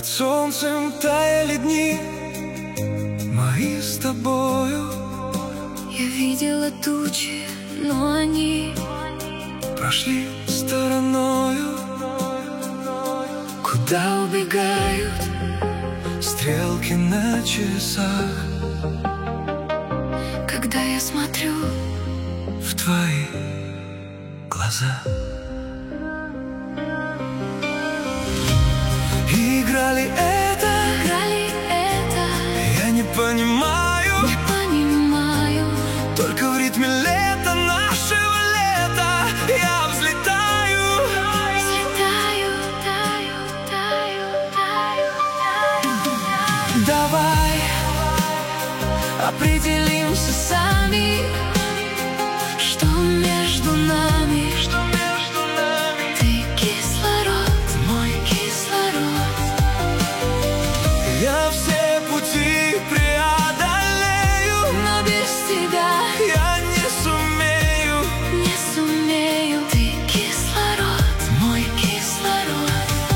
Под солнцем таяли дни мои с тобою. Я видела тучи, но они прошли стороною. Куда убегают стрелки на часах, когда я смотрю в твои глаза? Играли это, я не понимаю, только в ритме лета, нашего лета, я взлетаю, Давай определимся сами, что между нами. Ты кислород, мой кислород. Я все пути преодолею, Но без тебя я не сумею. Ты кислород, мой кислород.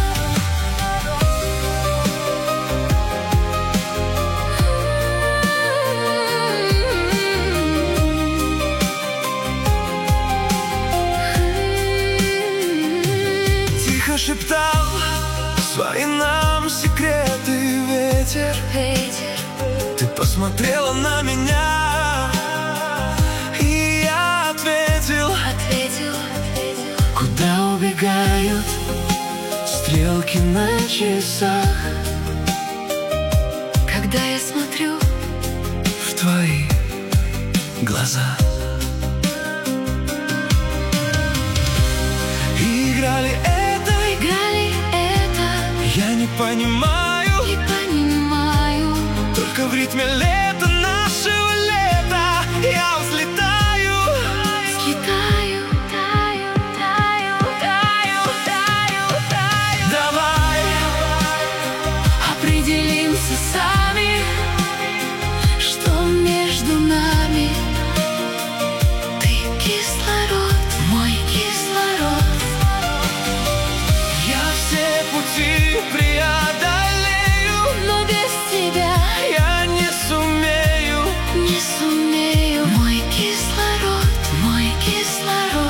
Тихо шептал свои нам секреты ветер. Ты посмотрела на меня, и я ответил. Куда убегают стрелки на часах, Когда я смотрю в твои глаза? Играли это, я не понимаю, только в ритме лета, нашего лета, я взлетаю, Давай определимся сами, что между нами. Ты кислород, мой кислород. я все пути преодолею, Но без тебя я не сумею. Мой кислород, мой кислород.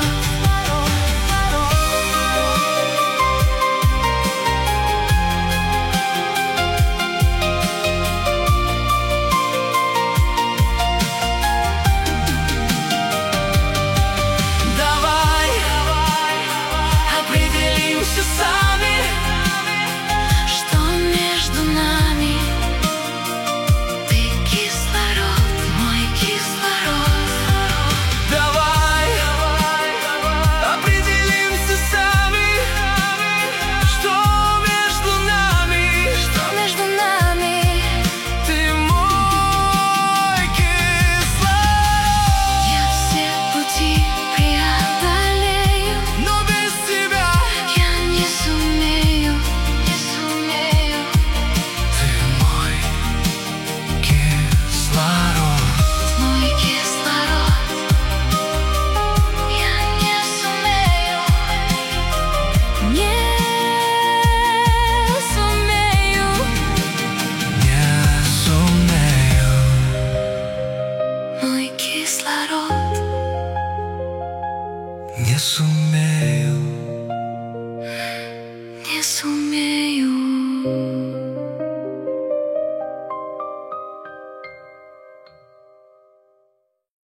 Давай определимся сами, Что между нами. Ты кислород, мой кислород. давай определимся сами, что между нами. Ты мой кислород, Я все пути преодолею, но без тебя я не сумею. ты мой кислород. Мой кислород. Я не сумею. Не сумею. Мой кислород. Не сумею. Не сумею.